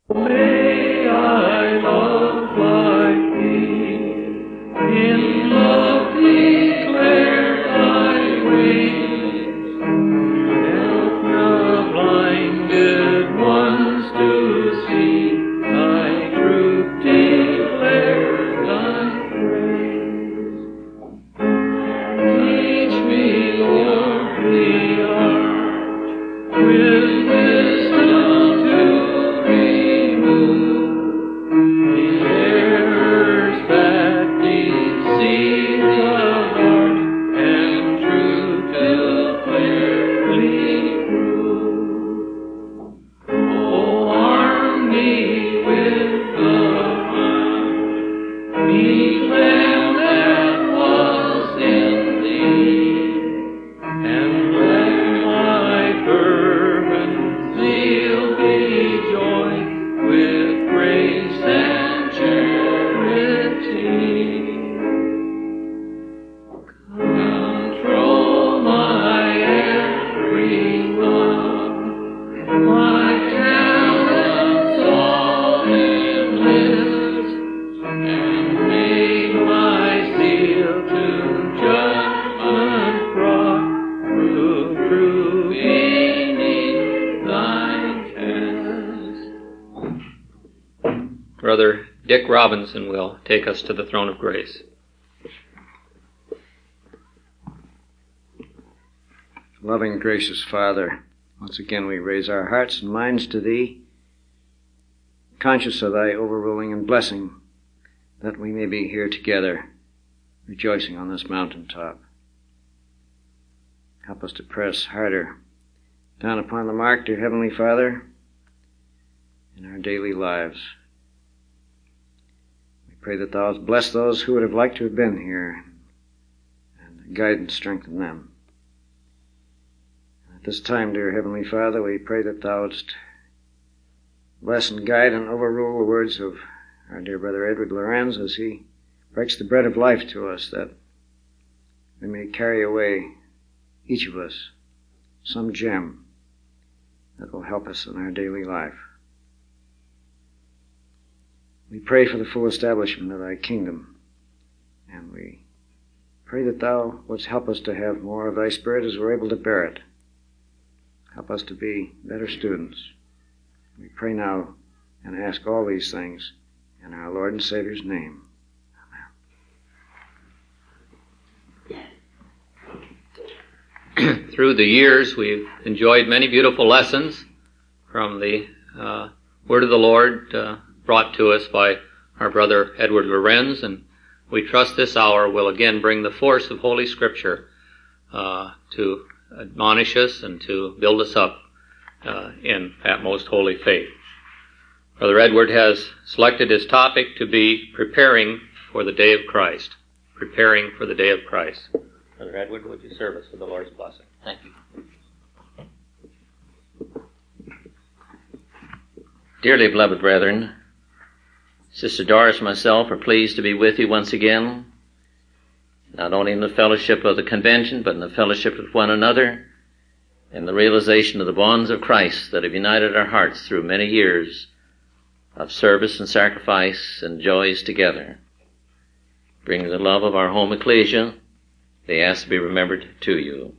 May I love like thee, in love declare thy ways, help the blinded ones to see thy truth, declare thy praise. Teach me, Lord, the art with wisdom to remove the errors that deceive the heart, and truth to clearly prove. Oh, arm me with the mind, meet them that was in thee, and let my fervent zeal be joined with grace and charity. Control my every one, my talents all enlist, and make my zeal to judgment brought, prove true beneath thine test. Brother Dick Robinson will take us to the throne of grace. Loving, gracious Father, once again we raise our hearts and minds to Thee, conscious of Thy overruling and blessing, that we may be here together, rejoicing on this mountaintop. Help us to press harder down upon the mark, dear Heavenly Father, in our daily lives. We pray that Thou hast blessed those who would have liked to have been here, and guide and strengthen them. At this time, dear Heavenly Father, we pray that Thou wouldst bless and guide and overrule the words of our dear brother Edward Lorenz as he breaks the bread of life to us, that we may carry away, each of us, some gem that will help us in our daily life. We pray for the full establishment of Thy kingdom, and we pray that Thou wouldst help us to have more of Thy Spirit as we're able to bear it. Help us to be better students. We pray now and ask all these things in our Lord and Savior's name. Amen. Through the years, we've enjoyed many beautiful lessons from the Word of the Lord brought to us by our brother Edward Lorenz, and we trust this hour will again bring the force of Holy Scripture to admonish us and to build us up in that most holy faith. Brother Edward has selected his topic to be preparing for the day of Christ. Preparing for the day of Christ. Brother Edward, would you serve us with the Lord's blessing? Thank you. Dearly beloved brethren, Sister Doris and myself are pleased to be with you once again, not only in the fellowship of the convention, but in the fellowship with one another, in the realization of the bonds of Christ that have united our hearts through many years of service and sacrifice and joys together. Bring the love of our home ecclesia, they ask to be remembered to you.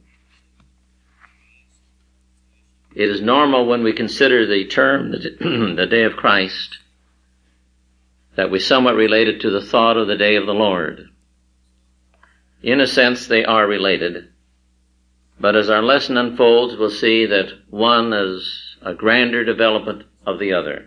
It is normal when we consider the term, the day of Christ, that we somewhat relate it to the thought of the day of the Lord. In a sense, they are related, but as our lesson unfolds, we'll see that one is a grander development of the other.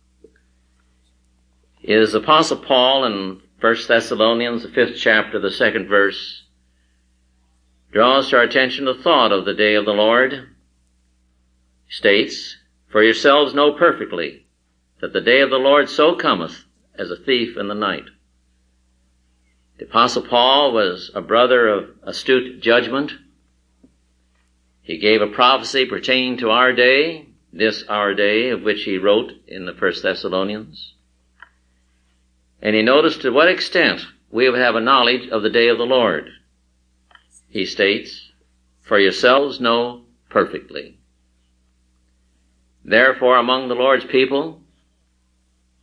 It is Apostle Paul in 1 Thessalonians, the 5th chapter, the 2nd verse, draws to our attention the thought of the day of the Lord. He states, "For yourselves know perfectly that the day of the Lord so cometh as a thief in the night." The Apostle Paul was a brother of astute judgment. He gave a prophecy pertaining to our day, this our day, of which he wrote in the 1 Thessalonians. And he noticed to what extent we would have a knowledge of the day of the Lord. He states, "For yourselves know perfectly." Therefore, among the Lord's people,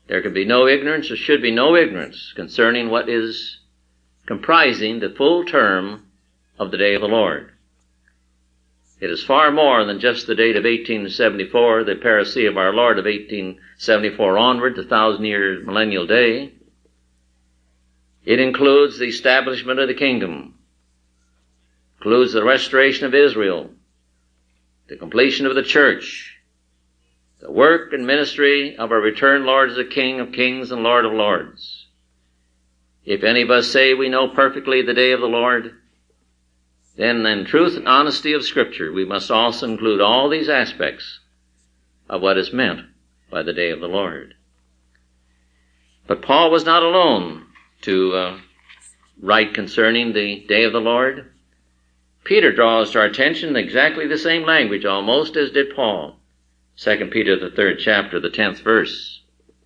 There can be no ignorance, or should be no ignorance, concerning what is comprising the full term of the day of the Lord. It is far more than just the date of 1874, the parousia of our Lord of 1874 onward, the 1,000-year millennial day. It includes the establishment of the kingdom, includes the restoration of Israel, the completion of the church, the work and ministry of our returned Lord as the King of kings and Lord of lords. If any of us say we know perfectly the day of the Lord, then in truth and honesty of Scripture, we must also include all these aspects of what is meant by the day of the Lord. But Paul was not alone to write concerning the day of the Lord. Peter draws to our attention exactly the same language almost as did Paul. 2 Peter, the 3rd chapter, the 10th verse.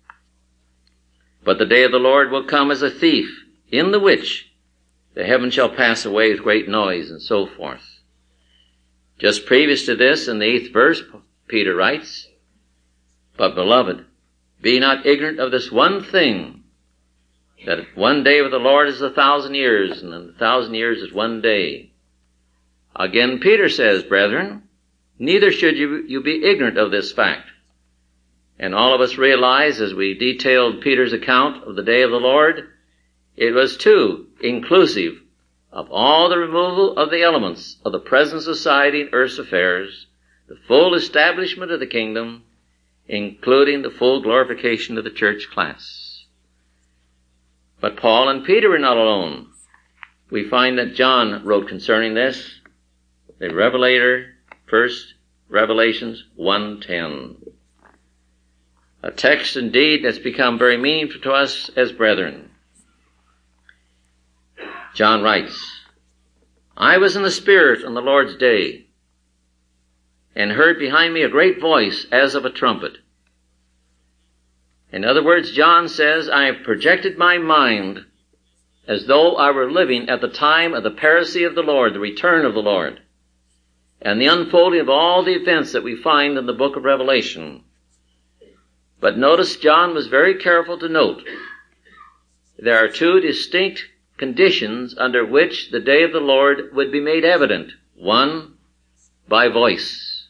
But the day of the Lord will come as a thief, in the which the heavens shall pass away with great noise, and so forth. Just previous to this, in the 8th verse, Peter writes, But beloved, be not ignorant of this one thing, that one day with the Lord is 1,000 years, and 1,000 years is one day. Again, Peter says, Brethren, neither should you be ignorant of this fact. And all of us realize, as we detailed Peter's account of the day of the Lord, it was too inclusive of all the removal of the elements of the present society and earth's affairs, the full establishment of the kingdom, including the full glorification of the church class. But Paul and Peter were not alone. We find that John wrote concerning this, the Revelator, 1st Revelations 1:10. A text indeed that's become very meaningful to us as brethren. John writes, I was in the Spirit on the Lord's day, and heard behind me a great voice as of a trumpet. In other words, John says, I have projected my mind as though I were living at the time of the parousia of the Lord, the return of the Lord, and the unfolding of all the events that we find in the book of Revelation. But notice John was very careful to note there are two distinct conditions under which the day of the Lord would be made evident. One, by voice.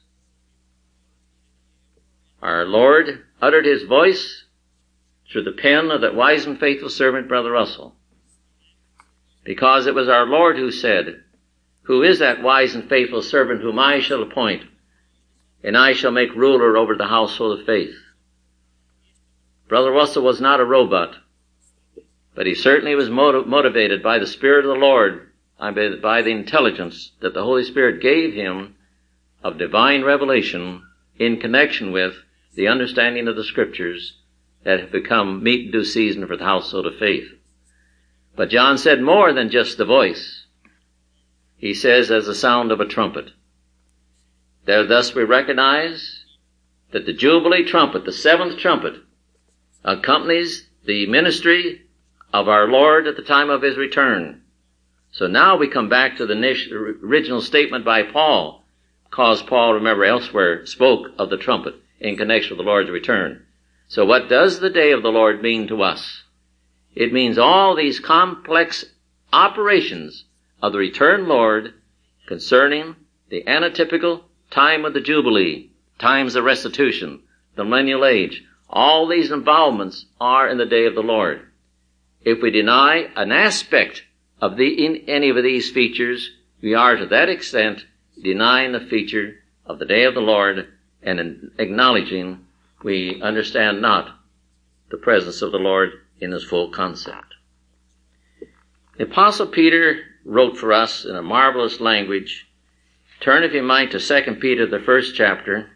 Our Lord uttered his voice through the pen of that wise and faithful servant, Brother Russell, because it was our Lord who said, Who is that wise and faithful servant whom I shall appoint, and I shall make ruler over the household of faith? Brother Russell was not a robot, but he certainly was motivated by the Spirit of the Lord, by the intelligence that the Holy Spirit gave him of divine revelation in connection with the understanding of the Scriptures that have become meat in due season for the household of faith. But John said more than just the voice. He says, as the sound of a trumpet. There thus we recognize that the Jubilee trumpet, the 7th trumpet, accompanies the ministry of our Lord at the time of his return. So now we come back to the original statement by Paul, because Paul, remember, elsewhere spoke of the trumpet in connection with the Lord's return. So what does the day of the Lord mean to us? It means all these complex operations of the returned Lord concerning the anatypical time of the Jubilee, times of restitution, the millennial age. All these involvements are in the day of the Lord. If we deny an aspect of any of these features, we are to that extent denying the feature of the day of the Lord and in acknowledging we understand not the presence of the Lord in his full concept. The Apostle Peter wrote for us in a marvelous language. Turn, if you might, to 2 Peter, the 1st chapter.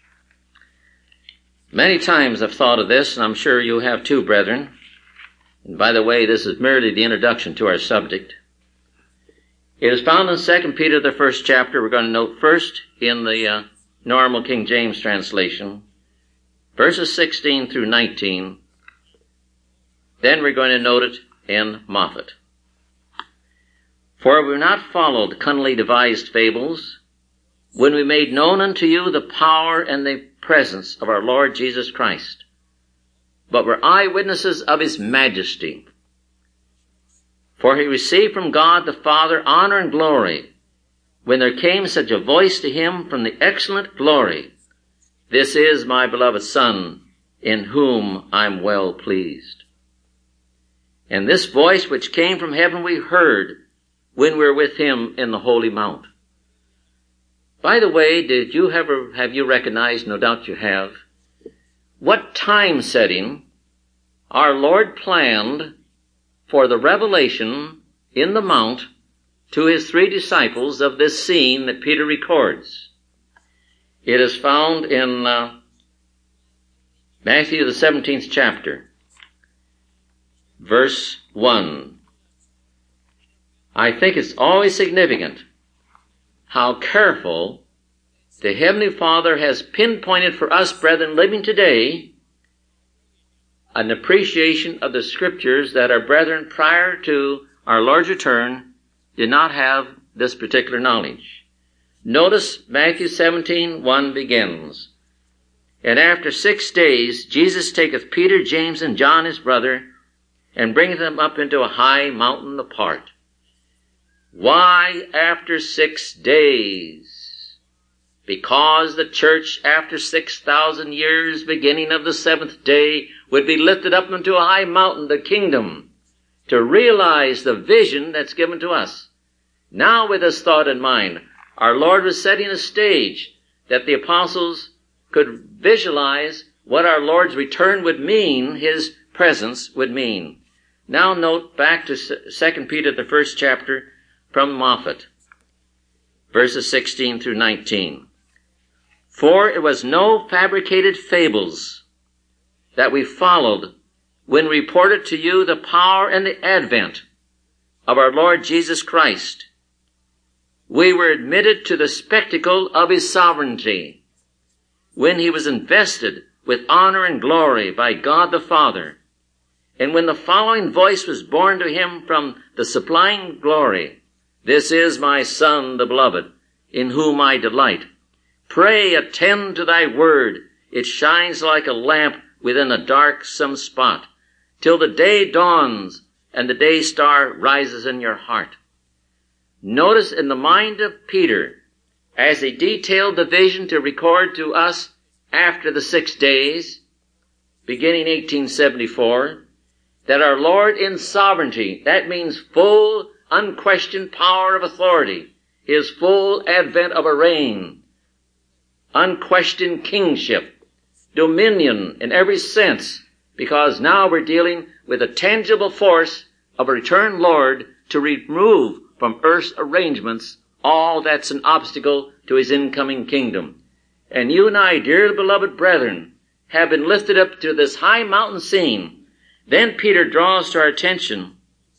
Many times I've thought of this, and I'm sure you have too, brethren. And by the way, this is merely the introduction to our subject. It is found in 2 Peter, the 1st chapter. We're going to note first in the normal King James translation, verses 16 through 19. Then we're going to note it in Moffat. For we have not followed cunningly devised fables, when we made known unto you the power and the presence of our Lord Jesus Christ, but were eyewitnesses of his majesty. For he received from God the Father honor and glory, when there came such a voice to him from the excellent glory, "This is my beloved Son, in whom I'm well pleased." And this voice which came from heaven we heard when we were with him in the holy mount. By the way, have you recognized, no doubt you have, what time setting our Lord planned for the revelation in the mount to his 3 disciples of this scene that Peter records? It is found in Matthew the 17th chapter, verse 1. I think it's always significant how careful the Heavenly Father has pinpointed for us, brethren, living today, an appreciation of the Scriptures that our brethren prior to our Lord's return did not have this particular knowledge. Notice Matthew 17:1 begins, "And after 6 days Jesus taketh Peter, James, and John his brother, and bringeth them up into a high mountain apart." Why after 6 days? Because the church after 6,000 years, beginning of the 7th day, would be lifted up into a high mountain, the kingdom, to realize the vision that's given to us. Now with this thought in mind, our Lord was setting a stage that the apostles could visualize what our Lord's return would mean, his presence would mean. Now note back to 2 Peter, the 1st chapter, from Moffat, verses 16 through 19. "For it was no fabricated fables that we followed when we reported to you the power and the advent of our Lord Jesus Christ. We were admitted to the spectacle of his sovereignty, when he was invested with honor and glory by God the Father, and when the following voice was borne to him from the sublime glory, 'This is my Son, the beloved, in whom I delight. Pray, attend to thy word. It shines like a lamp within a darksome spot, till the day dawns and the day star rises in your heart.'" Notice in the mind of Peter, as he detailed the vision to record to us after the 6 days, beginning 1874, that our Lord in sovereignty, that means full, unquestioned power of authority, his full advent of a reign, unquestioned kingship, dominion in every sense, because now we're dealing with a tangible force of a returned Lord to remove from earth's arrangements all that's an obstacle to his incoming kingdom. And you and I, dear beloved brethren, have been lifted up to this high mountain scene. Then Peter draws to our attention,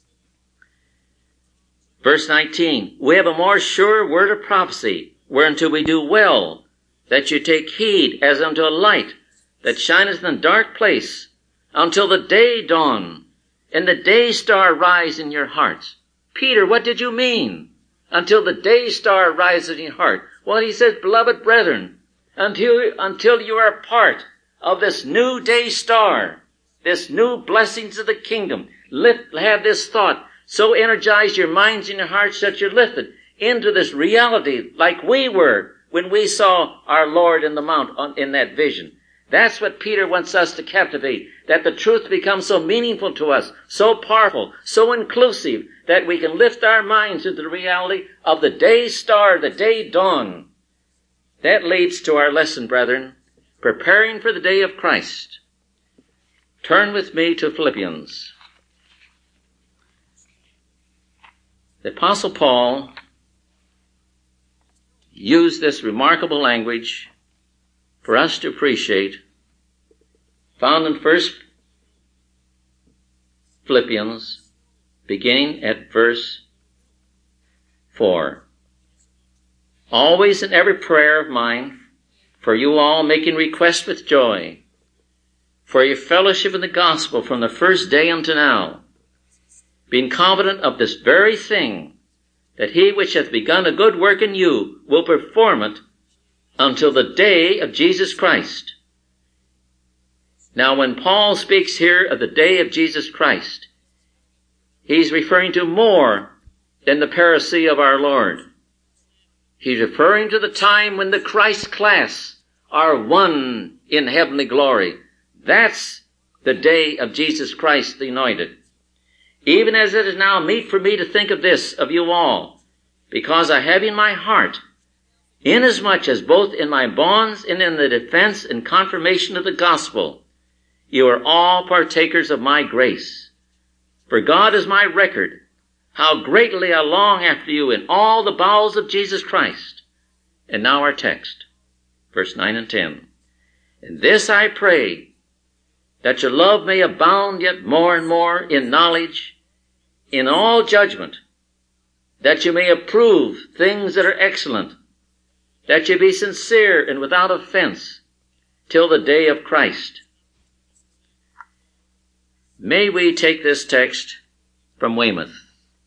verse 19, "We have a more sure word of prophecy, whereunto we do well, that you take heed as unto a light that shineth in a dark place, until the day dawn, and the day star rise in your hearts." Peter, what did you mean? Until the day star rises in your heart. Well, he says, beloved brethren, until you are part of this new day star, this new blessings of the kingdom, have this thought, so energize your minds and your hearts that you're lifted into this reality like we were when we saw our Lord in the mount in that vision. That's what Peter wants us to captivate, that the truth becomes so meaningful to us, so powerful, so inclusive, that we can lift our minds into the reality of the day star, the day dawn. That leads to our lesson, brethren, preparing for the day of Christ. Turn with me to Philippians. The Apostle Paul used this remarkable language for us to appreciate, found in 1 Philippians, beginning at verse 4. "Always in every prayer of mine, for you all making request with joy, for your fellowship in the gospel from the first day unto now, being confident of this very thing, that he which hath begun a good work in you will perform it until the day of Jesus Christ. Now, when Paul speaks here of the day of Jesus Christ, he's referring to more than the parousia of our Lord. He's referring to the time when the Christ class are one in heavenly glory. That's the day of Jesus Christ the Anointed. Even as it is now meet for me to think of this, of you all, because I have in my heart, inasmuch as both in my bonds and in the defense and confirmation of the gospel, you are all partakers of my grace. For God is my record, how greatly I long after you in all the bowels of Jesus Christ. And now our text, verse 9 and 10. And this I pray, that your love may abound yet more and more in knowledge, in all judgment, that you may approve things that are excellent, that you be sincere and without offense till the day of Christ. May we take this text from Weymouth.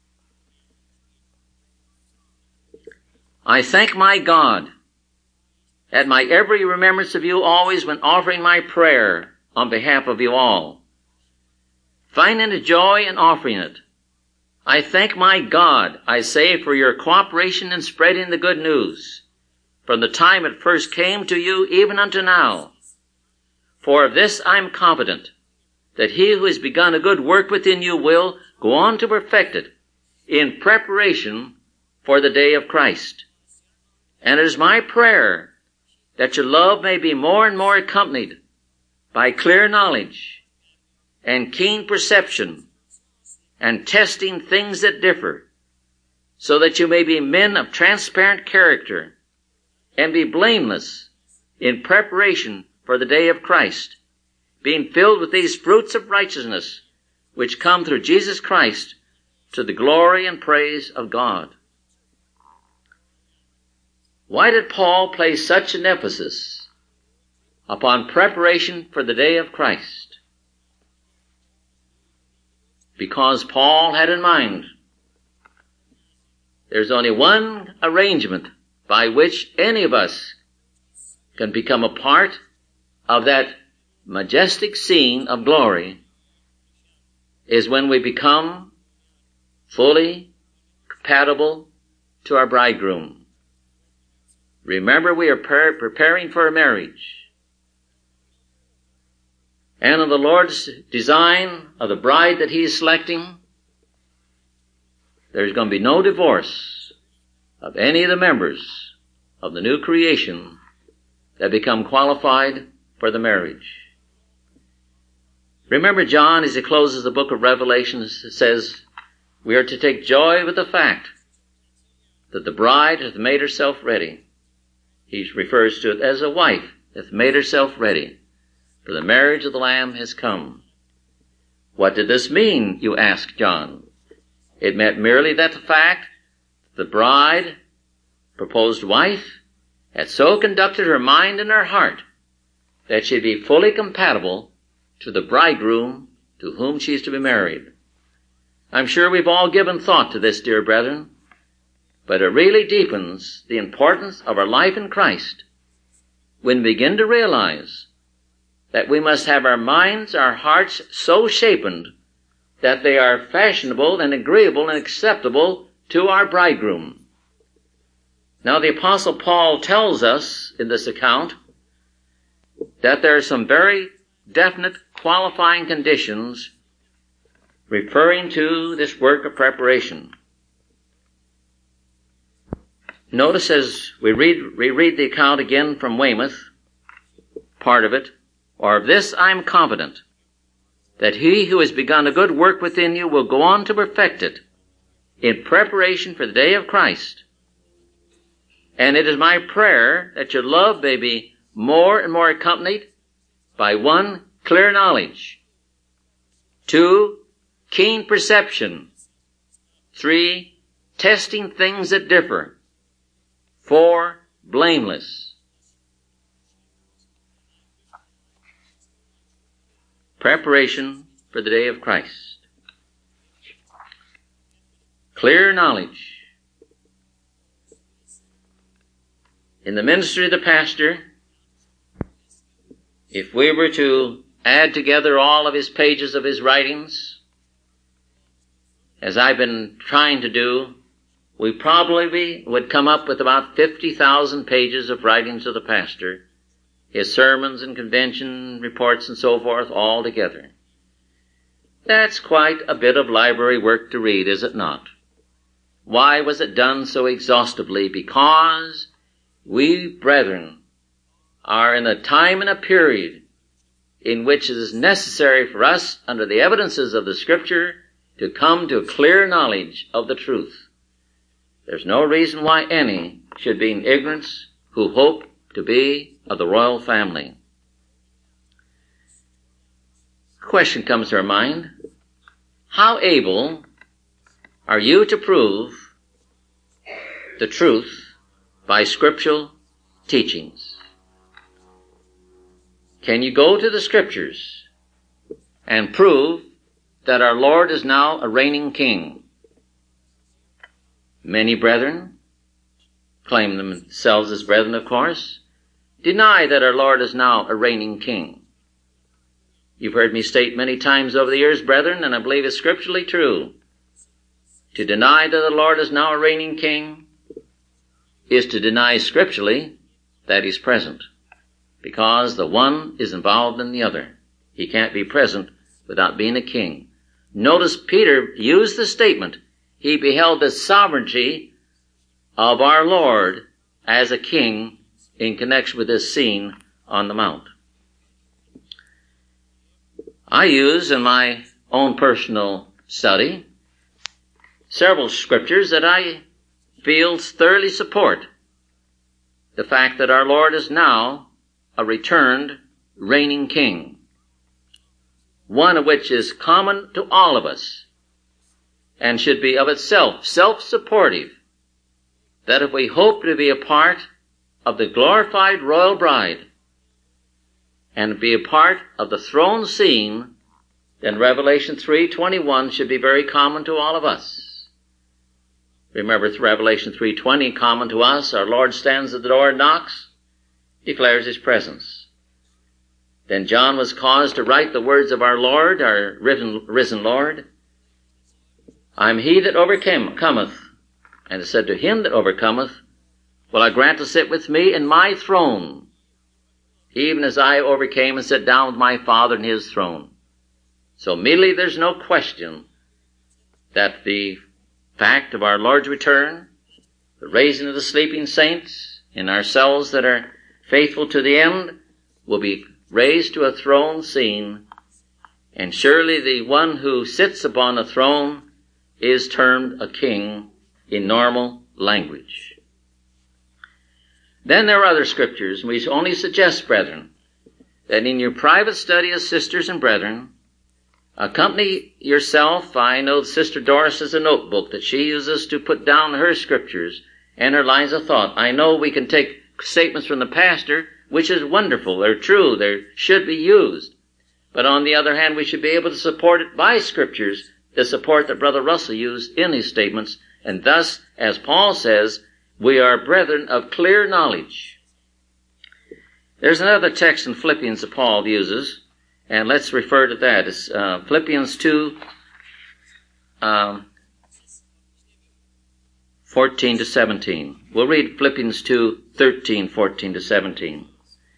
I thank my God at my every remembrance of you always when offering my prayer on behalf of you all, finding a joy in offering it. I thank my God, I say, for your cooperation in spreading the good news, from the time it first came to you even unto now. For of this I am confident, that he who has begun a good work within you will go on to perfect it in preparation for the day of Christ. And it is my prayer that your love may be more and more accompanied by clear knowledge and keen perception and testing things that differ, so that you may be men of transparent character and be blameless in preparation for the day of Christ, being filled with these fruits of righteousness which come through Jesus Christ to the glory and praise of God. Why did Paul place such an emphasis upon preparation for the day of Christ? Because Paul had in mind there's only one arrangement by which any of us can become a part of that majestic scene of glory, is when we become fully compatible to our bridegroom. Remember, we are preparing for a marriage. And in the Lord's design of the bride that he is selecting, there's going to be no divorce of any of the members of the new creation that become qualified for the marriage. Remember John, as he closes the book of Revelation, says, we are to take joy with the fact that the bride hath made herself ready. He refers to it as a wife hath made herself ready, for the marriage of the Lamb has come. What did this mean, you ask John? It meant merely that the fact that the bride, proposed wife, had so conducted her mind and her heart that she'd be fully compatible to the bridegroom to whom she is to be married. I'm sure we've all given thought to this, dear brethren, but it really deepens the importance of our life in Christ when we begin to realize that we must have our minds, our hearts so shapen that they are fashionable and agreeable and acceptable to our bridegroom. Now the Apostle Paul tells us in this account that there are some very definite qualifying conditions referring to this work of preparation. Notice as we reread the account again from Weymouth, part of it, or of this I am confident, that he who has begun a good work within you will go on to perfect it in preparation for the day of Christ. And it is my prayer that your love may be more and more accompanied by 1, clear knowledge, 2, keen perception, 3, testing things that differ, 4, blameless. Preparation for the day of Christ. Clear knowledge. In the ministry of the pastor, if we were to add together all of his pages of his writings, as I've been trying to do, we probably would come up with about 50,000 pages of writings of the pastor, his sermons and convention reports and so forth all together. That's quite a bit of library work to read, is it not? Why was it done so exhaustively? Because we, brethren, are in a time and a period in which it is necessary for us, under the evidences of the Scripture, to come to a clear knowledge of the truth. There's no reason why any should be in ignorance who hope to be of the royal family. The question comes to our mind, how able are you to prove the truth by scriptural teachings? Can you go to the Scriptures and prove that our Lord is now a reigning king? Many brethren, claim themselves as brethren, of course, deny that our Lord is now a reigning king. You've heard me state many times over the years, brethren, and I believe it's scripturally true, to deny that the Lord is now a reigning king is to deny scripturally that he's present, because the one is involved in the other. He can't be present without being a king. Notice Peter used the statement, he beheld the sovereignty of our Lord as a king in connection with this scene on the mount. I use in my own personal study several scriptures that I feel thoroughly support the fact that our Lord is now a returned reigning king. One of which is common to all of us and should be of itself self-supportive, that if we hope to be a part of the glorified royal bride and be a part of the throne scene, then Revelation 3:21 should be very common to all of us. Remember Revelation 3:20, common to us, our Lord stands at the door and knocks, declares his presence. Then John was caused to write the words of our Lord, our risen Lord, I am he that overcometh, and it said, to him that overcometh will I grant to sit with me in my throne, even as I overcame and sat down with my Father in his throne. So immediately there's no question that the fact of our Lord's return, the raising of the sleeping saints, and ourselves that are faithful to the end, will be raised to a throne scene, and surely the one who sits upon a throne is termed a king in normal language. Then there are other scriptures, and we only suggest, brethren, that in your private study as sisters and brethren, accompany yourself. I know Sister Doris has a notebook that she uses to put down her scriptures and her lines of thought. I know we can take statements from the pastor, which is wonderful, they're true, they should be used. But on the other hand, we should be able to support it by scriptures, the support that Brother Russell used in his statements, and thus, as Paul says, we are brethren of clear knowledge. There's another text in Philippians that Paul uses, and let's refer to that. It's Philippians 2, 14 to 17. We'll read Philippians 2, 13, 14 to 17.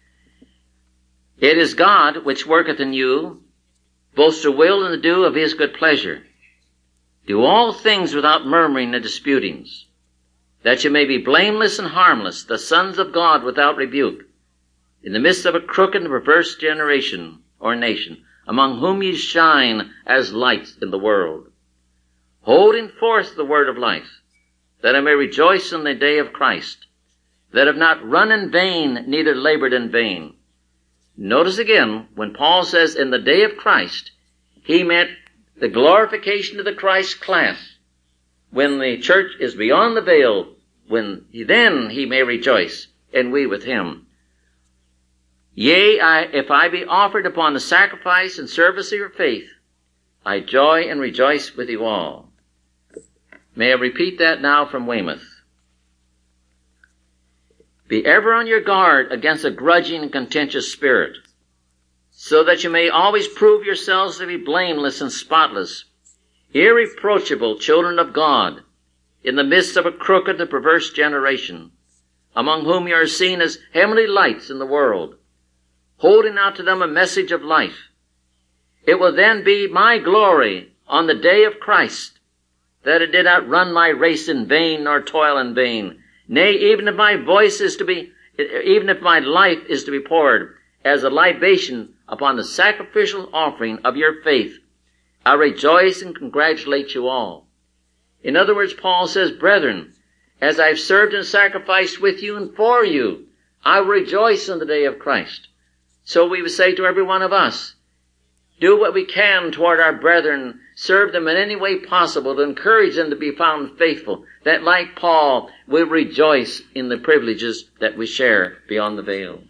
It is God which worketh in you, both to will and to do of his good pleasure. Do all things without murmuring and disputings, that you may be blameless and harmless, the sons of God without rebuke, in the midst of a crooked and perverse generation or nation, among whom ye shine as lights in the world, holding forth the word of life, that I may rejoice in the day of Christ, that have not run in vain, neither labored in vain. Notice again, when Paul says in the day of Christ, he meant the glorification of the Christ class, when the church is beyond the veil, then he may rejoice, and we with him. Yea, if I be offered upon the sacrifice and service of your faith, I joy and rejoice with you all. May I repeat that now from Weymouth? Be ever on your guard against a grudging and contentious spirit, so that you may always prove yourselves to be blameless and spotless, irreproachable children of God, in the midst of a crooked and perverse generation, among whom you are seen as heavenly lights in the world, holding out to them a message of life. It will then be my glory on the day of Christ, that I did not run my race in vain, nor toil in vain. Nay, even if my life is to be poured as a libation upon the sacrificial offering of your faith, I rejoice and congratulate you all. In other words, Paul says, brethren, as I've served and sacrificed with you and for you, I will rejoice in the day of Christ. So we would say to every one of us, do what we can toward our brethren, serve them in any way possible to encourage them to be found faithful, that like Paul, we rejoice in the privileges that we share beyond the veil.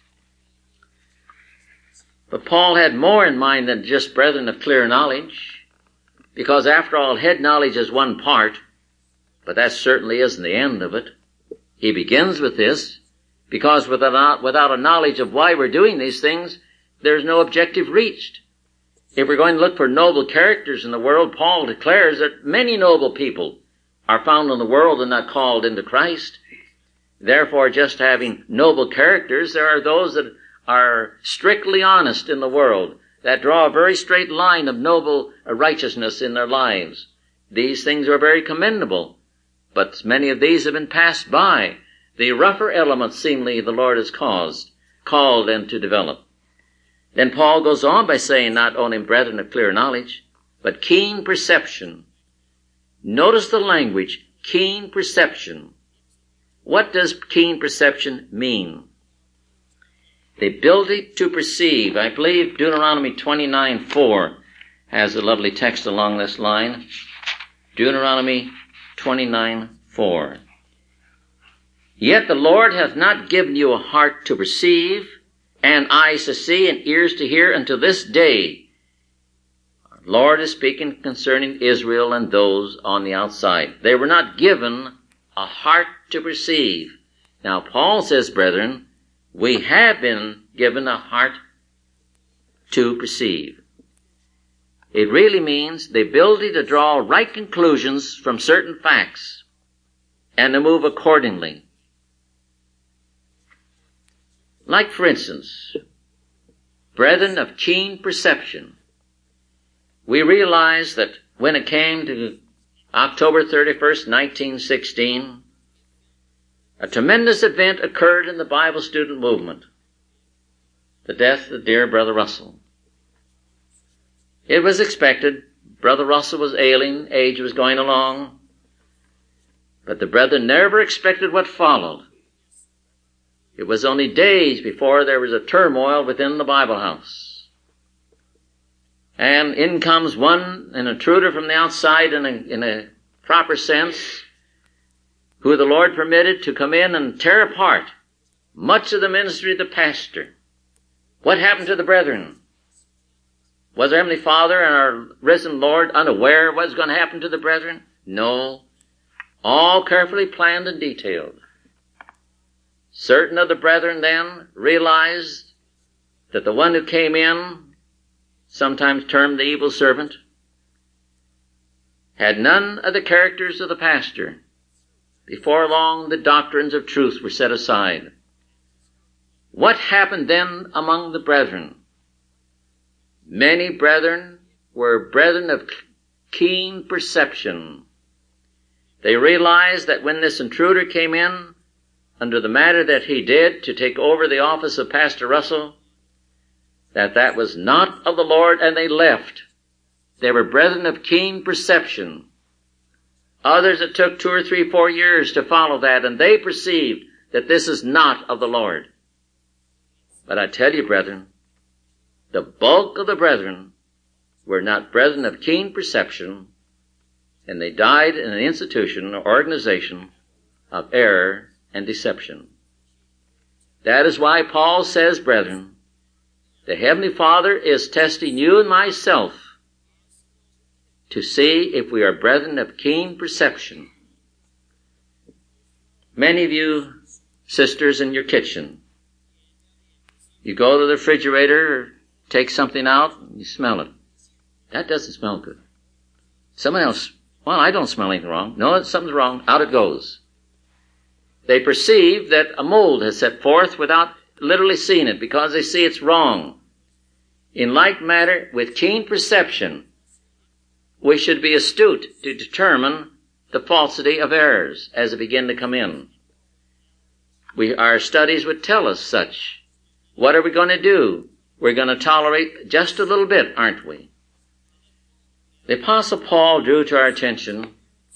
But Paul had more in mind than just brethren of clear knowledge, because after all, head knowledge is one part, but that certainly isn't the end of it. He begins with this, because without a knowledge of why we're doing these things, there's no objective reached. If we're going to look for noble characters in the world, Paul declares that many noble people are found in the world and not called into Christ. Therefore, just having noble characters, there are those that are strictly honest in the world, that draw a very straight line of noble righteousness in their lives. These things are very commendable, but many of these have been passed by. The rougher elements, seemingly, the Lord has called them to develop. Then Paul goes on by saying not only brethren of clear knowledge, but keen perception. Notice the language, keen perception. What does keen perception mean? The ability to perceive. I believe Deuteronomy 29:4 has a lovely text along this line. Deuteronomy 29:4. Yet the Lord hath not given you a heart to perceive, and eyes to see, and ears to hear until this day. Our Lord is speaking concerning Israel and those on the outside. They were not given a heart to perceive. Now Paul says, brethren, we have been given a heart to perceive. It really means the ability to draw right conclusions from certain facts and to move accordingly. Like, for instance, brethren of keen perception, we realize that when it came to October 31st, 1916, a tremendous event occurred in the Bible student movement, the death of dear Brother Russell. It was expected. Brother Russell was ailing, age was going along, but the brethren never expected what followed. It was only days before there was a turmoil within the Bible house. And in comes an intruder from the outside in a proper sense, who the Lord permitted to come in and tear apart much of the ministry of the pastor. What happened to the brethren? Was our Heavenly Father and our risen Lord unaware of what was going to happen to the brethren? No. All carefully planned and detailed. Certain of the brethren then realized that the one who came in, sometimes termed the evil servant, had none of the characters of the pastor. Before long, the doctrines of truth were set aside. What happened then among the brethren? Many brethren were brethren of keen perception. They realized that when this intruder came in, under the matter that he did to take over the office of Pastor Russell, that was not of the Lord, and they left. They were brethren of keen perception. Others, it took 2 or 3, 4 years to follow that, and they perceived that this is not of the Lord. But I tell you, brethren, the bulk of the brethren were not brethren of keen perception, and they died in an institution or organization of error and deception. That is why Paul says, brethren, the Heavenly Father is testing you and myself to see if we are brethren of keen perception. Many of you sisters in your kitchen, you go to the refrigerator or take something out, you smell it. That doesn't smell good. Someone else, well, I don't smell anything wrong. No, something's wrong. Out it goes. They perceive that a mold has set forth without literally seeing it because they see it's wrong. In like manner, with keen perception, we should be astute to determine the falsity of errors as they begin to come in. Our studies would tell us such. What are we going to do? We're going to tolerate just a little bit, aren't we? The Apostle Paul drew to our attention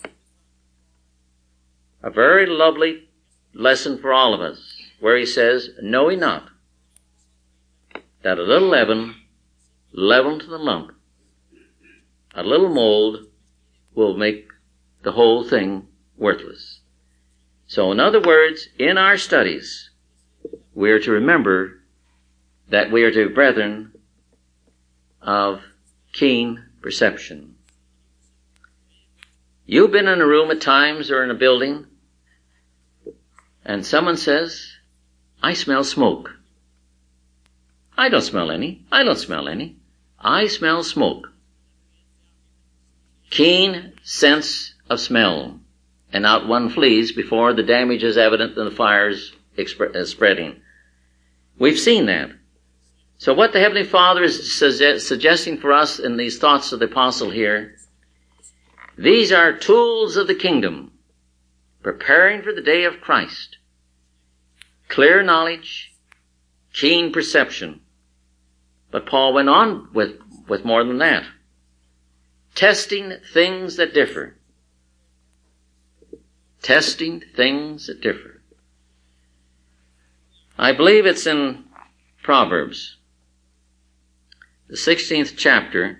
a very lovely lesson for all of us, where he says, "Know ye not that a little leaven, leavened to the lump, a little mold will make the whole thing worthless." So in other words, in our studies, we are to remember that we are to be brethren of keen perception. You've been in a room at times or in a building, and someone says, "I smell smoke." I don't smell any. I don't smell any. I smell smoke. Keen sense of smell. And out one flees before the damage is evident and the fire's spreading. We've seen that. So what the Heavenly Father is suggesting for us in these thoughts of the Apostle here, these are tools of the kingdom, preparing for the day of Christ. Clear knowledge, keen perception. But Paul went on with more than that. Testing things that differ. Testing things that differ. I believe it's in Proverbs, the 16th chapter,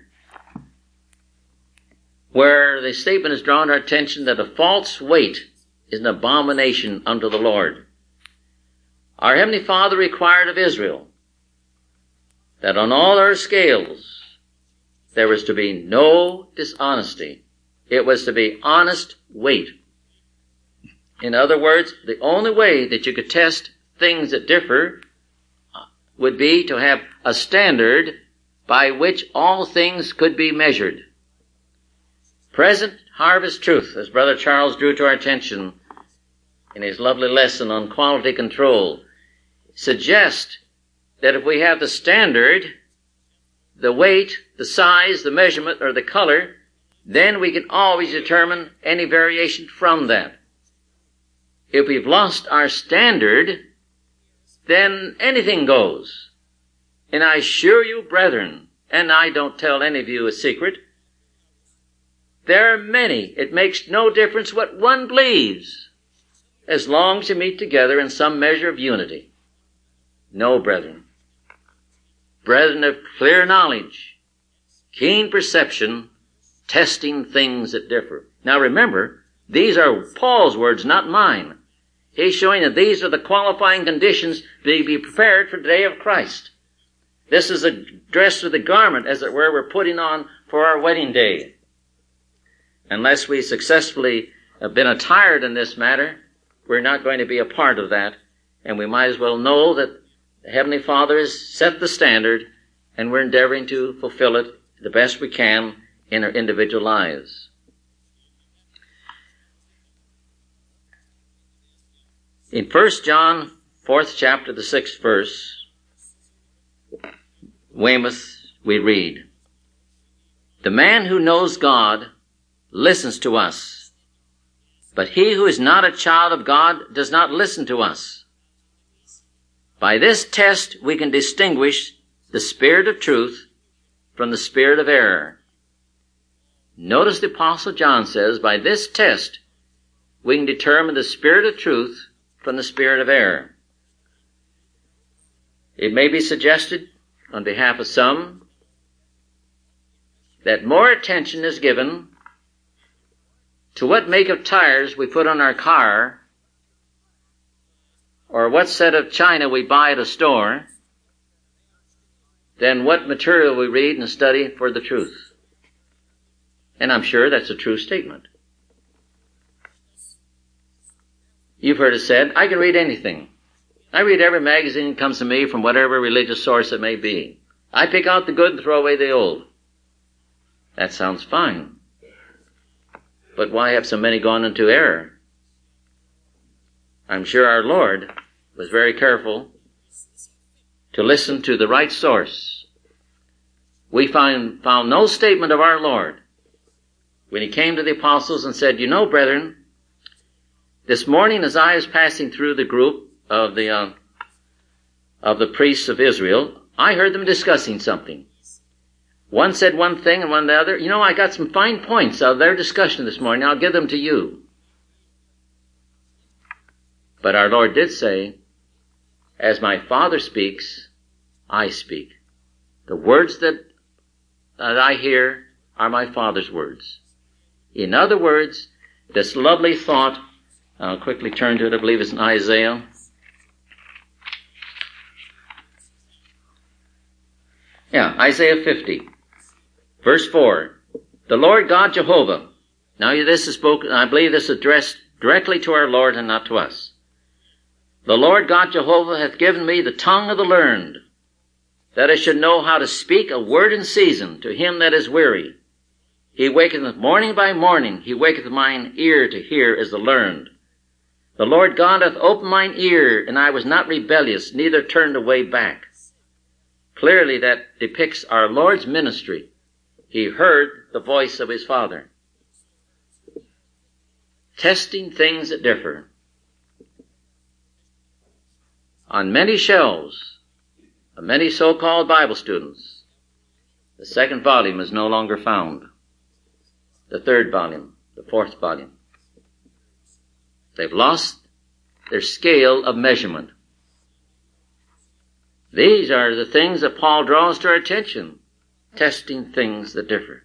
where the statement is drawn to our attention that a false weight is an abomination unto the Lord. Our Heavenly Father required of Israel that on all our scales there was to be no dishonesty. It was to be honest weight. In other words, the only way that you could test things that differ would be to have a standard by which all things could be measured. Present harvest truth, as Brother Charles drew to our attention in his lovely lesson on quality control, suggests that if we have the standard, the weight, the size, the measurement, or the color, then we can always determine any variation from that. If we've lost our standard, then anything goes. And I assure you, brethren, and I don't tell any of you a secret, there are many. It makes no difference what one believes, as long as you meet together in some measure of unity. No, brethren. Brethren of clear knowledge, keen perception, testing things that differ. Now remember, these are Paul's words, not mine. He's showing that these are the qualifying conditions to be prepared for the day of Christ. This is a dress or the garment, as it were, we're putting on for our wedding day. Unless we successfully have been attired in this matter, we're not going to be a part of that. And we might as well know that the Heavenly Father has set the standard, and we're endeavoring to fulfill it the best we can in our individual lives. In 1 John, 4th chapter, the 6th verse, Weymouth, we read, "The man who knows God listens to us, but he who is not a child of God does not listen to us. By this test we can distinguish the spirit of truth from the spirit of error." Notice the Apostle John says, by this test we can determine the spirit of truth from the spirit of error. It may be suggested on behalf of some that more attention is given to what make of tires we put on our car or what set of china we buy at a store than what material we read and study for the truth. And I'm sure that's a true statement. You've heard it said, I can read anything. I read every magazine that comes to me from whatever religious source it may be. I pick out the good and throw away the old. That sounds fine. But why have so many gone into error? I'm sure our Lord was very careful to listen to the right source. We found no statement of our Lord when he came to the apostles and said, you know, brethren, this morning as I was passing through the group of the priests of Israel, I heard them discussing something. One said one thing and one the other. You know, I got some fine points out of their discussion this morning. I'll give them to you. But our Lord did say, as my Father speaks, I speak. The words that I hear are my Father's words. In other words, this lovely thought, I'll quickly turn to it, I believe it's in Isaiah. Yeah, Isaiah 50, verse 4. The Lord God Jehovah. Now this is spoken, I believe this is addressed directly to our Lord and not to us. The Lord God Jehovah hath given me the tongue of the learned, that I should know how to speak a word in season to him that is weary. He waketh morning by morning, he waketh mine ear to hear as the learned. The Lord God hath opened mine ear, and I was not rebellious, neither turned away back. Clearly that depicts our Lord's ministry. He heard the voice of his Father. Testing things that differ. On many shelves of many so-called Bible students, the second volume is no longer found. The third volume, the fourth volume. They've lost their scale of measurement. These are the things that Paul draws to our attention, testing things that differ.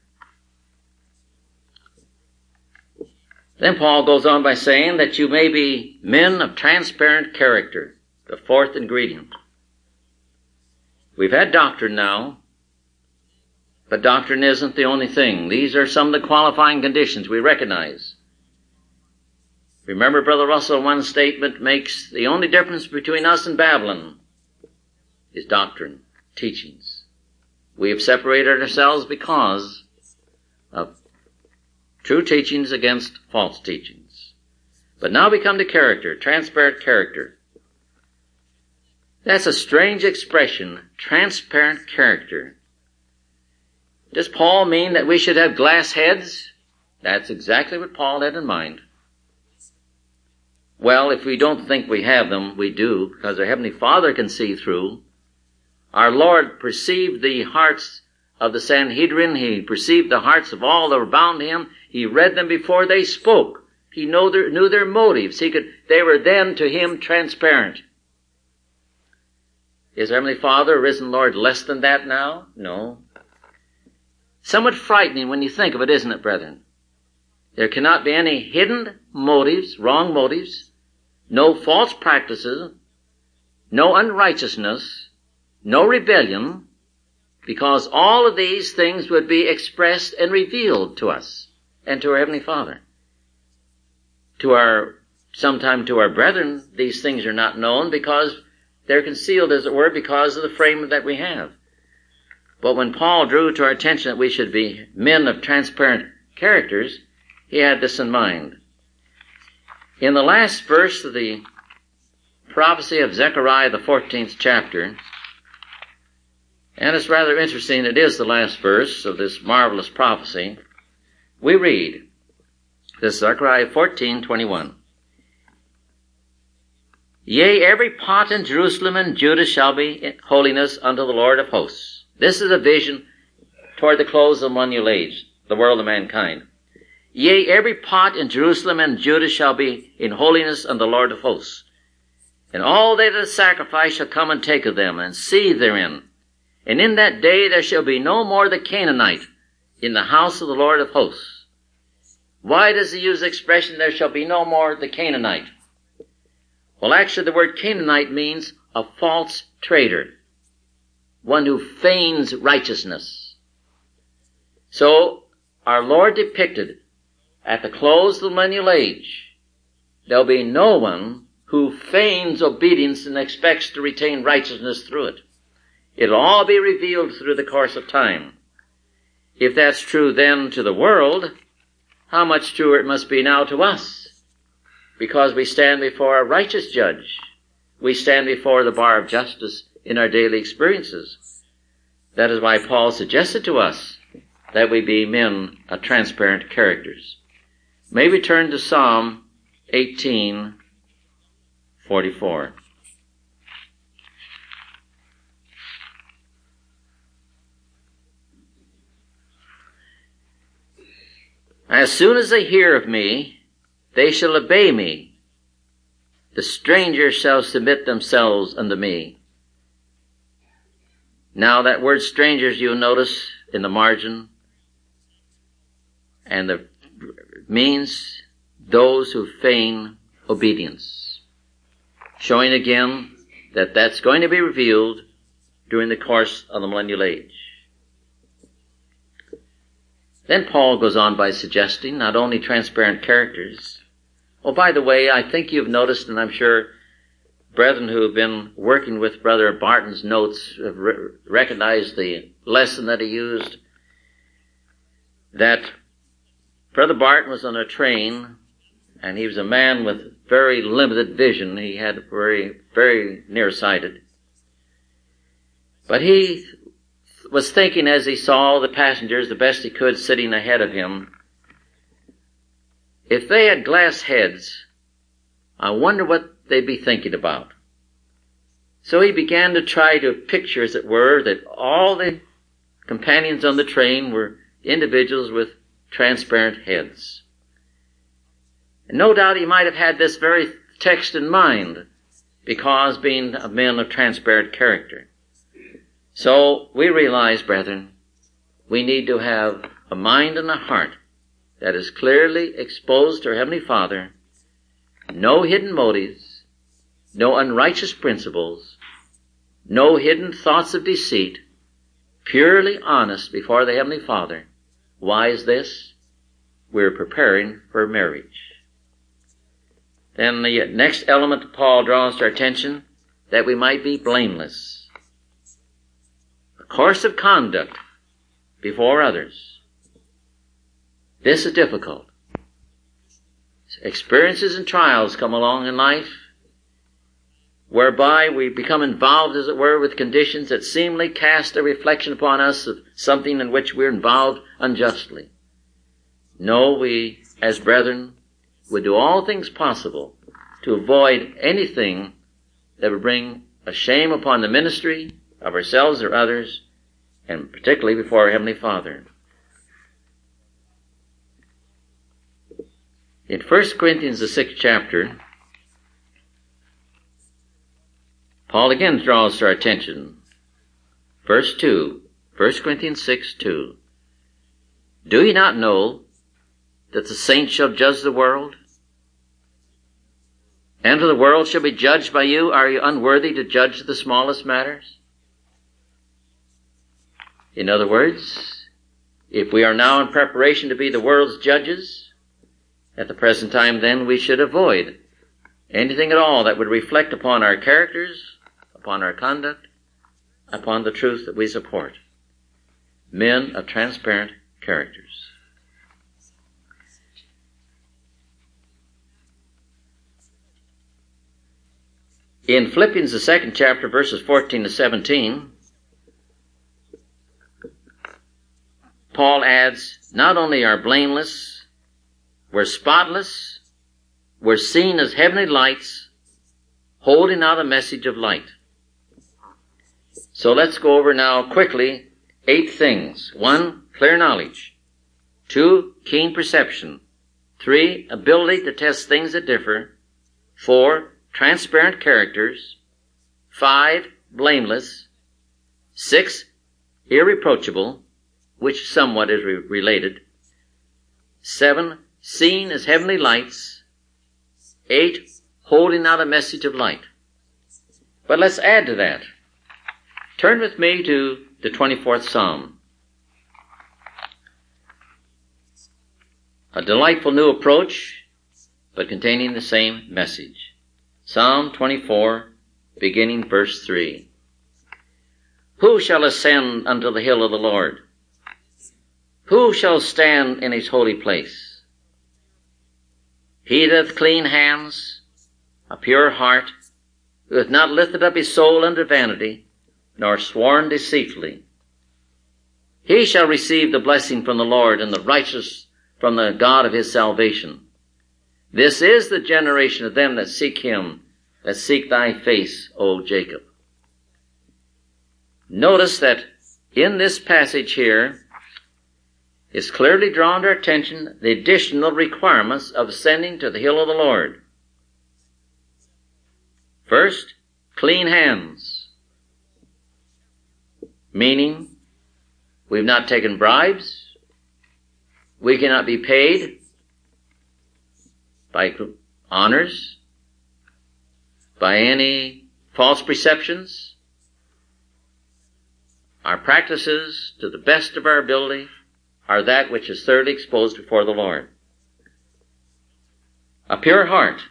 Then Paul goes on by saying that you may be men of transparent character, the fourth ingredient. We've had doctrine now, but doctrine isn't the only thing. These are some of the qualifying conditions we recognize. Remember, Brother Russell, one statement makes the only difference between us and Babylon is doctrine, teachings. We have separated ourselves because of true teachings against false teachings. But now we come to character, transparent character. That's a strange expression, transparent character. Does Paul mean that we should have glass heads? That's exactly what Paul had in mind. Well, if we don't think we have them, we do, because our Heavenly Father can see through. Our Lord perceived the hearts of the Sanhedrin. He perceived the hearts of all that were bound to him. He read them before they spoke. He knew their motives. They were then to him transparent. Is Heavenly Father, risen Lord, less than that now? No. Somewhat frightening when you think of it, isn't it, brethren? There cannot be any hidden motives, wrong motives, no false practices, no unrighteousness, no rebellion, because all of these things would be expressed and revealed to us and to our Heavenly Father. Sometime to our brethren, these things are not known because they're concealed, as it were, because of the frame that we have. But when Paul drew to our attention that we should be men of transparent characters, he had this in mind. In the last verse of the prophecy of Zechariah, the 14th chapter, and it's rather interesting, it is the last verse of this marvelous prophecy, we read, this Zechariah 14:21. Yea, every pot in Jerusalem and Judah shall be in holiness unto the Lord of hosts. This is a vision toward the close of the millennial age, the world of mankind. Yea, every pot in Jerusalem and Judah shall be in holiness unto the Lord of hosts. And all they that sacrifice shall come and take of them, and see therein. And in that day there shall be no more the Canaanite in the house of the Lord of hosts. Why does he use the expression, there shall be no more the Canaanite? Well, actually the word Canaanite means a false traitor, one who feigns righteousness. So, our Lord depicted, at the close of the millennial age, there'll be no one who feigns obedience and expects to retain righteousness through it. It'll all be revealed through the course of time. If that's true then to the world, how much truer it must be now to us, because we stand before a righteous judge. We stand before the bar of justice in our daily experiences. That is why Paul suggested to us that we be men of transparent characters. May we turn to Psalm 18:44. As soon as they hear of me, they shall obey me. The strangers shall submit themselves unto me. Now that word strangers, you'll notice in the margin, and the means those who feign obedience. Showing again that that's going to be revealed during the course of the millennial age. Then Paul goes on by suggesting not only transparent characters. Oh, by the way, I think you've noticed, and I'm sure brethren who have been working with Brother Barton's notes have recognized the lesson that he used, that Brother Barton was on a train, and he was a man with very limited vision. He had very nearsighted. But he was thinking as he saw the passengers the best he could sitting ahead of him, if they had glass heads, I wonder what they'd be thinking about. So he began to try to picture, as it were, that all the companions on the train were individuals with transparent heads. And no doubt he might have had this very text in mind, because being men of transparent character. So we realize, brethren, we need to have a mind and a heart that is clearly exposed to our Heavenly Father, no hidden motives, no unrighteous principles, no hidden thoughts of deceit, purely honest before the Heavenly Father. Why is this? We're preparing for marriage. Then the next element Paul draws to our attention, that we might be blameless. A course of conduct before others. This is difficult. Experiences and trials come along in life whereby we become involved, as it were, with conditions that seemingly cast a reflection upon us of something in which we're involved unjustly. No, we, as brethren, would do all things possible to avoid anything that would bring a shame upon the ministry of ourselves or others, and particularly before our Heavenly Father. In 1 Corinthians, the 6th chapter, Paul again draws our attention. Verse 2, 1 Corinthians 6:2. Do ye not know that the saints shall judge the world? And the world shall be judged by you. Are you unworthy to judge the smallest matters? In other words, if we are now in preparation to be the world's judges, at the present time, then, we should avoid anything at all that would reflect upon our characters, upon our conduct, upon the truth that we support. Men of transparent characters. In Philippians, the 2nd chapter, verses 14 to 17, Paul adds, not only are blameless, we're spotless, we're seen as heavenly lights, holding out a message of light. So let's go over now quickly 8 things. 1, clear knowledge. 2, keen perception. 3, ability to test things that differ. 4, transparent characters. 5, blameless. 6, irreproachable, which somewhat is related. 7, seen as heavenly lights. 8, holding out a message of light. But let's add to that. Turn with me to the 24th Psalm. A delightful new approach, but containing the same message. Psalm 24, beginning verse 3. Who shall ascend unto the hill of the Lord? Who shall stand in his holy place? He that hath clean hands, a pure heart, who hath not lifted up his soul unto vanity, nor sworn deceitfully. He shall receive the blessing from the Lord, and the righteous from the God of his salvation. This is the generation of them that seek him, that seek thy face, O Jacob. Notice that in this passage here is clearly drawn to our attention the additional requirements of ascending to the hill of the Lord. First, clean hands, meaning we've not taken bribes, we cannot be paid by honors, by any false perceptions. Our practices, to the best of our ability, are that which is thoroughly exposed before the Lord. A pure heart.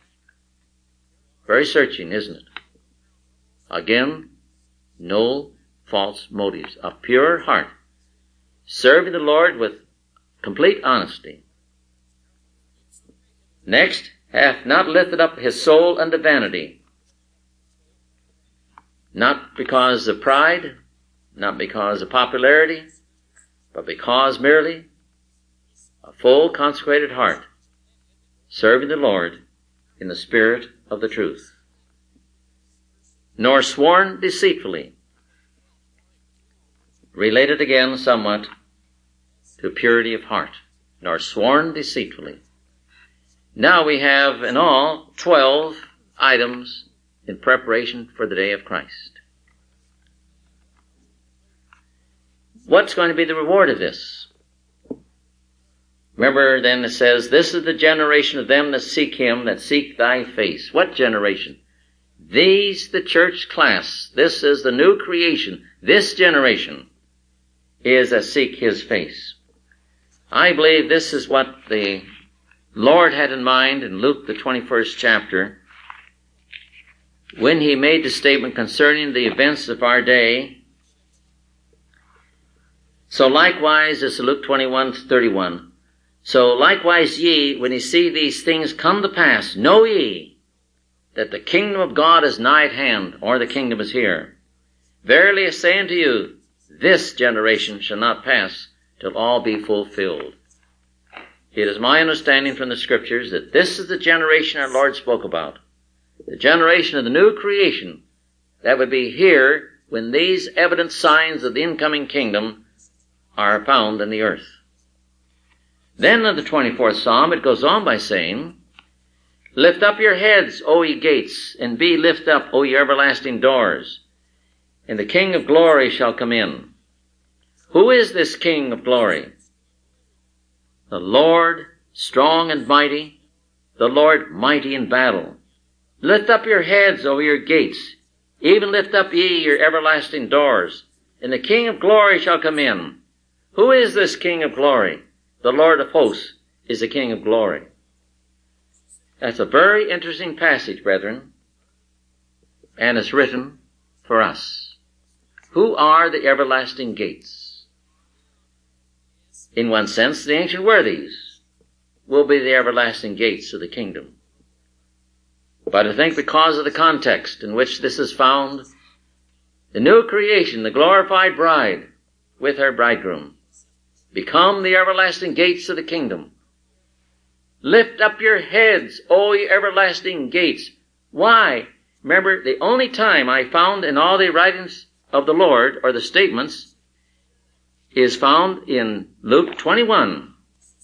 Very searching, isn't it? Again, no false motives. A pure heart. Serving the Lord with complete honesty. Next, hath not lifted up his soul unto vanity. Not because of pride, not because of popularity, but because merely a full consecrated heart, serving the Lord in the spirit of the truth. Nor sworn deceitfully. Related again somewhat to purity of heart. Nor sworn deceitfully. Now we have in all 12 items in preparation for the day of Christ. What's going to be the reward of this? Remember then it says, this is the generation of them that seek him, that seek thy face. What generation? These, the church class. This is the new creation. This generation is that seek his face. I believe this is what the Lord had in mind in Luke the 21st chapter when he made the statement concerning the events of our day. So likewise, this is Luke 21:31. So likewise ye, when ye see these things come to pass, know ye that the kingdom of God is nigh at hand, or the kingdom is here. Verily I say unto you, this generation shall not pass till all be fulfilled. It is my understanding from the Scriptures that this is the generation our Lord spoke about. The generation of the new creation that would be here when these evident signs of the incoming kingdom are found in the earth. Then in the 24th Psalm it goes on by saying, lift up your heads, O ye gates, and be lift up, O ye everlasting doors, and the King of glory shall come in. Who is this King of glory? The Lord strong and mighty, the Lord mighty in battle. Lift up your heads, O your gates, even lift up ye your everlasting doors, and the King of glory shall come in. Who is this King of glory? The Lord of hosts is the King of glory. That's a very interesting passage, brethren, and it's written for us. Who are the everlasting gates? In one sense, the ancient worthies will be the everlasting gates of the kingdom. But I think because of the context in which this is found, the new creation, the glorified bride with her bridegroom, become the everlasting gates of the kingdom. Lift up your heads, O ye everlasting gates. Why? Remember, the only time I found in all the writings of the Lord, or the statements, is found in Luke 21.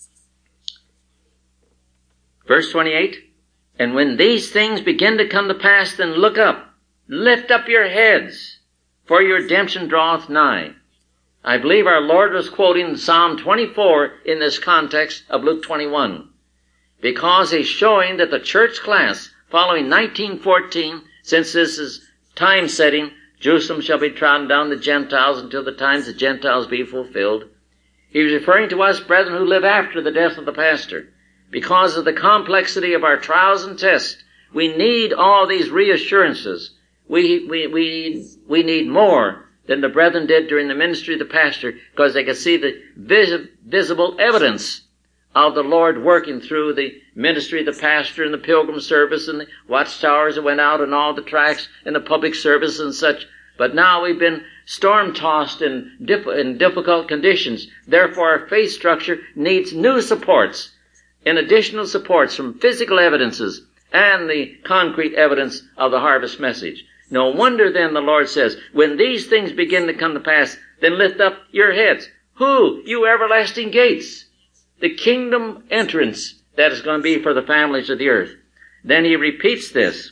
Verse 28, and when these things begin to come to pass, then look up, lift up your heads, for your redemption draweth nigh. I believe our Lord was quoting Psalm 24 in this context of Luke 21, because he's showing that the church class following 1914, since this is time setting, Jerusalem shall be trodden down the Gentiles until the times the Gentiles be fulfilled. He was referring to us, brethren, who live after the death of the pastor. Because of the complexity of our trials and tests, we need all these reassurances. We need more than the brethren did during the ministry of the pastor, because they could see the visible evidence of the Lord working through the ministry of the pastor and the pilgrim service and the watchtowers that went out and all the tracts and the public service and such. But now we've been storm-tossed in difficult conditions. Therefore, our faith structure needs new supports and additional supports from physical evidences and the concrete evidence of the harvest message. No wonder then the Lord says, when these things begin to come to pass, then lift up your heads. Who? You everlasting gates. The kingdom entrance that is going to be for the families of the earth. Then he repeats this.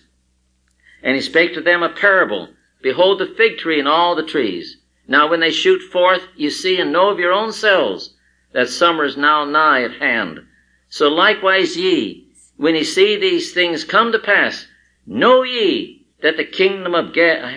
And he spake to them a parable. Behold the fig tree and all the trees. Now when they shoot forth, you see and know of your own selves that summer is now nigh at hand. So likewise ye, when ye see these things come to pass, know ye that the kingdom of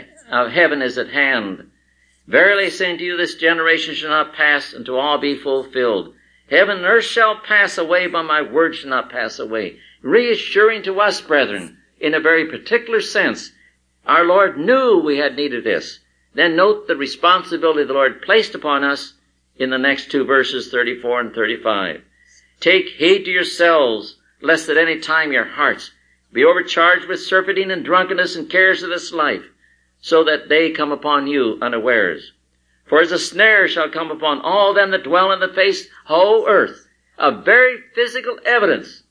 heaven is at hand. Verily I say unto you, this generation shall not pass until all be fulfilled. Heaven and earth shall pass away, but my word shall not pass away. Reassuring to us, brethren, in a very particular sense, our Lord knew we had need of this. Then note the responsibility the Lord placed upon us in the next two verses, 34 and 35. Take heed to yourselves, lest at any time your hearts be overcharged with surfeiting and drunkenness and cares of this life, so that they come upon you unawares. For as a snare shall come upon all them that dwell in the face whole earth. A very physical evidence.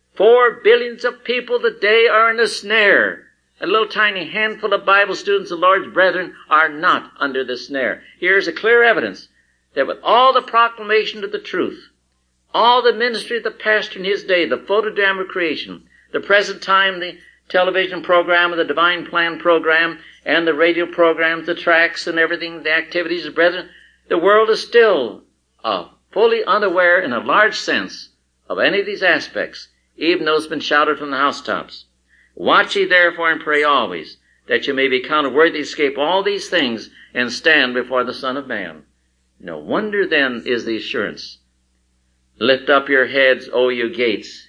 4 billions of people today are in a snare. A little tiny handful of Bible students, the Lord's brethren, are not under the snare. Here's a clear evidence that with all the proclamation of the truth, all the ministry of the pastor in his day, the photogram of creation, the present time, the television program, the Divine Plan program, and the radio programs, the tracts and everything, the activities of brethren, the world is still fully unaware in a large sense of any of these aspects, even though it's been shouted from the housetops. Watch ye therefore and pray always, that you may be counted worthy to escape all these things and stand before the Son of Man. No wonder then is the assurance. Lift up your heads, O you gates.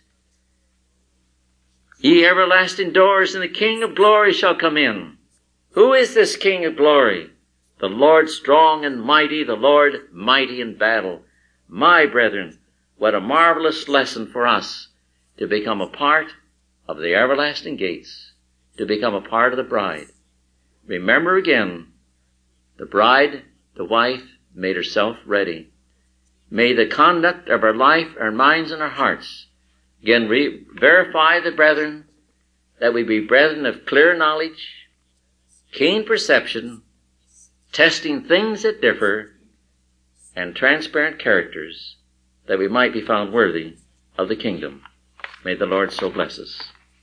Ye everlasting doors, and the King of glory shall come in. Who is this King of glory? The Lord strong and mighty, the Lord mighty in battle. My brethren, what a marvelous lesson for us to become a part of the everlasting gates, to become a part of the bride. Remember again, the bride, the wife, made herself ready. May the conduct of our life, our minds, and our hearts, again, verify the brethren, that we be brethren of clear knowledge, keen perception, testing things that differ, and transparent characters, that we might be found worthy of the kingdom. May the Lord so bless us.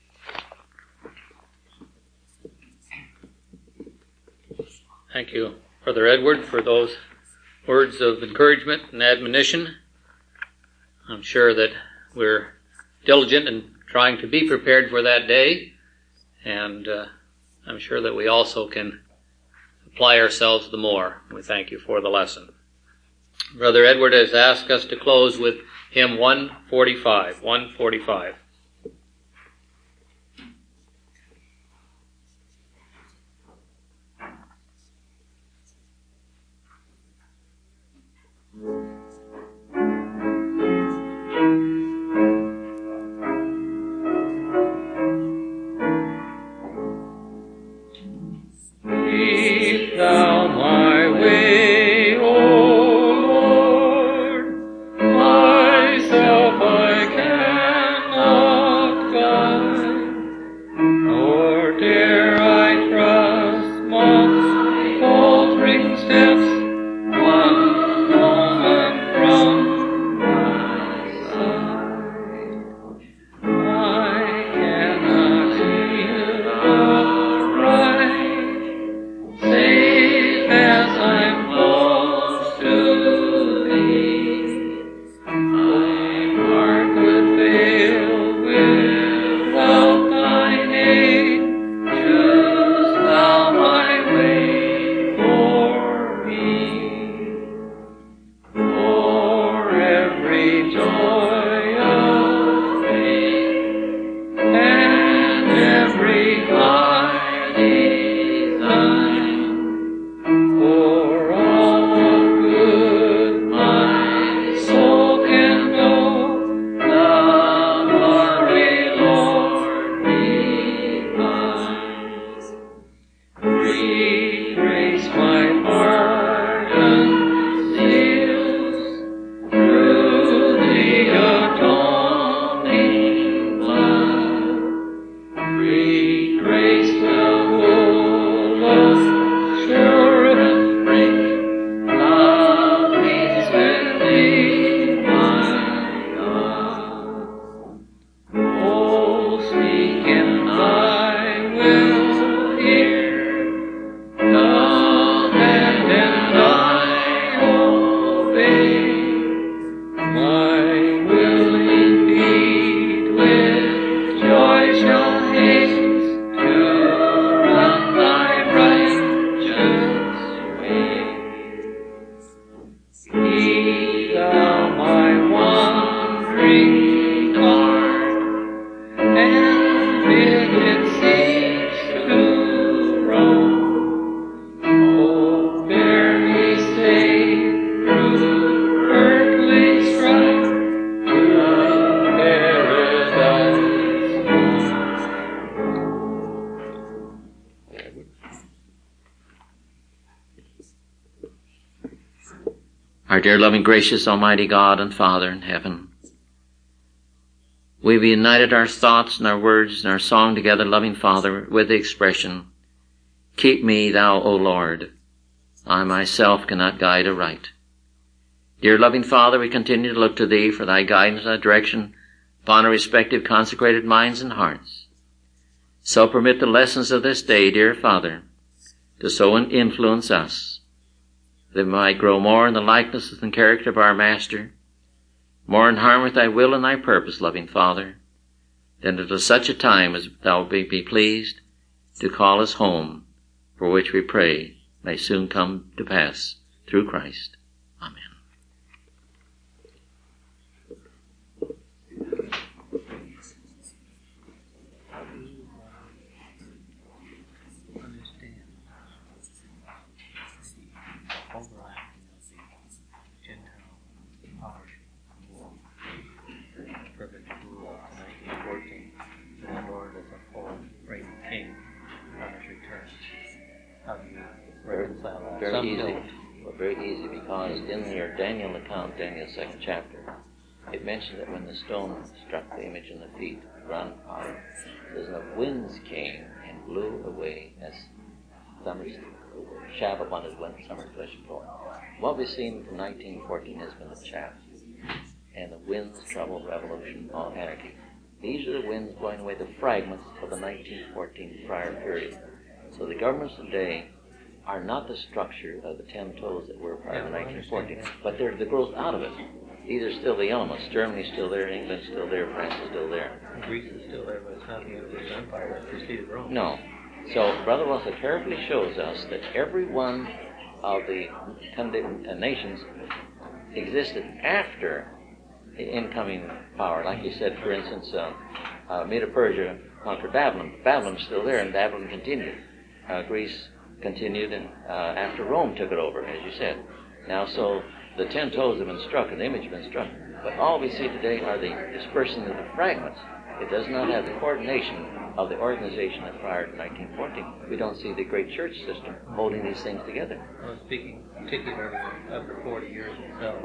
Thank you, Brother Edward, for those words of encouragement and admonition. I'm sure that we're diligent in trying to be prepared for that day, and I'm sure that we also can apply ourselves the more. We thank you for the lesson. Brother Edward has asked us to close with hymn 145. 145. Keep thou my way, O Lord, myself I cannot Our dear, loving, gracious, almighty God and Father in heaven, we've united our thoughts and our words and our song together, loving Father, with the expression, keep me, thou, O Lord. I myself cannot guide aright. Dear loving Father, we continue to look to Thee for Thy guidance and direction upon our respective consecrated minds and hearts. So permit the lessons of this day, dear Father, to so influence us, that we might grow more in the likeness and character of our Master, more in harmony with Thy will and Thy purpose, loving Father, than until such a time as Thou be pleased to call us home, for which we pray may soon come to pass through Christ. Amen. Very easy, because in your Daniel account, Daniel's 2nd chapter, it mentions that when the stone struck the image in the feet, ground power, says the winds came and blew away as summer's chaff upon his summer flesh floor. What we've seen from 1914 has been the chaff, and the winds, trouble, revolution, all anarchy. These are the winds blowing away the fragments of the 1914 prior period. So the governments today are not the structure of the 10 toes that were prior to 1914, but they're the growth out of it. These are still the elements. Germany's still there, England's still there, France is still there. Greece is still there, but it's not the English Empire that preceded Rome. No. So Brother Russell carefully shows us that every one of the 10 nations existed after the incoming power. Like you said, for instance, Medo-Persia conquered Babylon. Babylon's still there, and Babylon continued. Greece continued, and after Rome took it over, as you said. Now, so the 10 toes have been struck, and the image has been struck. But all we see today are the dispersing of the fragments. It does not have the coordination of the organization that prior to 1914. We don't see the great church system holding these things together. Well, speaking particularly after 40 years itself,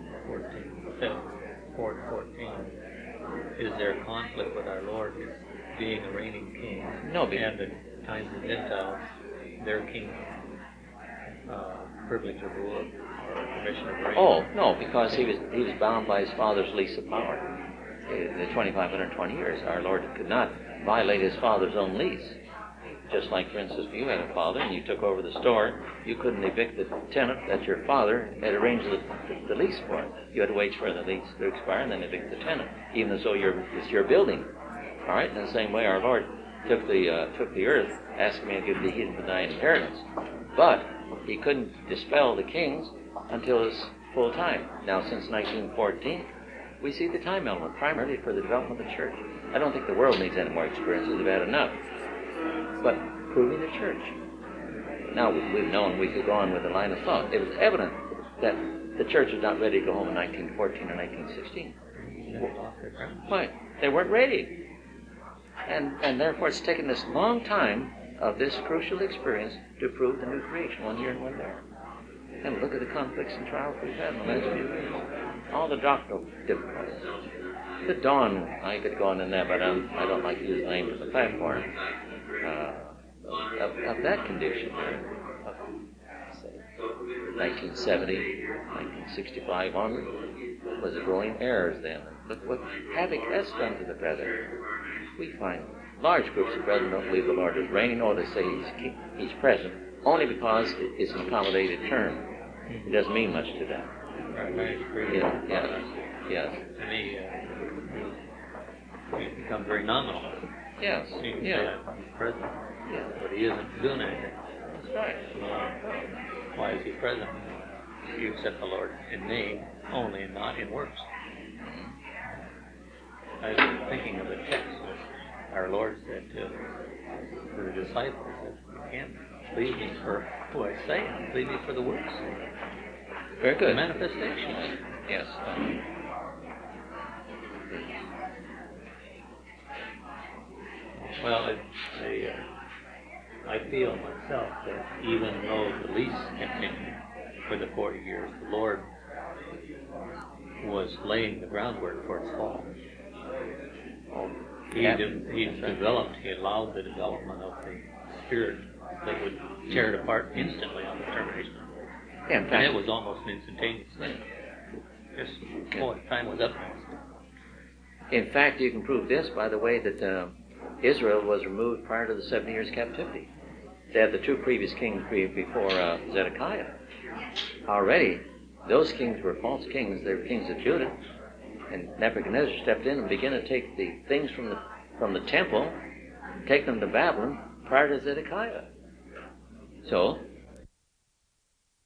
4 to 14, is there a conflict with our Lord being a reigning king? No, and the times of Gentiles, their king privilege of rule or permission of reign? Oh, no, because he was bound by his father's lease of power. The 2,520 years, our Lord could not violate his father's own lease. Just like, for instance, if you had a father and you took over the store, you couldn't evict the tenant that your father had arranged the lease for. You had to wait for the lease to expire and then evict the tenant, even as though it's your building. All right. In the same way, our Lord took the earth, asking me to give the heathen for thy inheritance, but he couldn't dispel the kings until his full time. Now, since 1914, we see the time element primarily for the development of the church. I don't think the world needs any more experiences. They've had enough. But proving the church. Now, we've known we could go on with the line of thought. It was evident that the church was not ready to go home in 1914 or 1916. Why? They weren't ready. And therefore it's taken this long time of this crucial experience to prove the new creation, 1 here and 1 there. And look at the conflicts and trials we've had in the last few years. All the doctrinal difficulties. The dawn, I could go on in that, but I don't like to use the name of the platform. Of that condition, of, say, 1970, 1965 onward, was growing errors then. Look what havoc has done to the brethren. We find large groups of brethren don't believe the Lord is reigning, or they say he's present, only because it's an accommodated term. It doesn't mean much to them. Yes. To me, it becomes very nominal. Yes. You can say he's present, but he isn't doing anything. That's right. Why is he present? You accept the Lord in name only and not in works. I was thinking of a text our Lord said to the disciples that you can't believe me for who I say, believe me for the works. Very good. The manifestation. Yes. Well, I feel myself that even though the lease continued for the 40 years, the Lord was laying the groundwork for its fall. He allowed the development of the spirit that would tear it apart instantly on the termination. Yeah, in And fact, it was almost instantaneous then. Just, time was up. in fact, you can prove this by the way that Israel was removed prior to the 70 years captivity. They had the two previous kings before Zedekiah. Already, those kings were false kings. They were kings of Judah. And Nebuchadnezzar stepped in and began to take the things from the temple, take them to Babylon prior to Zedekiah. So,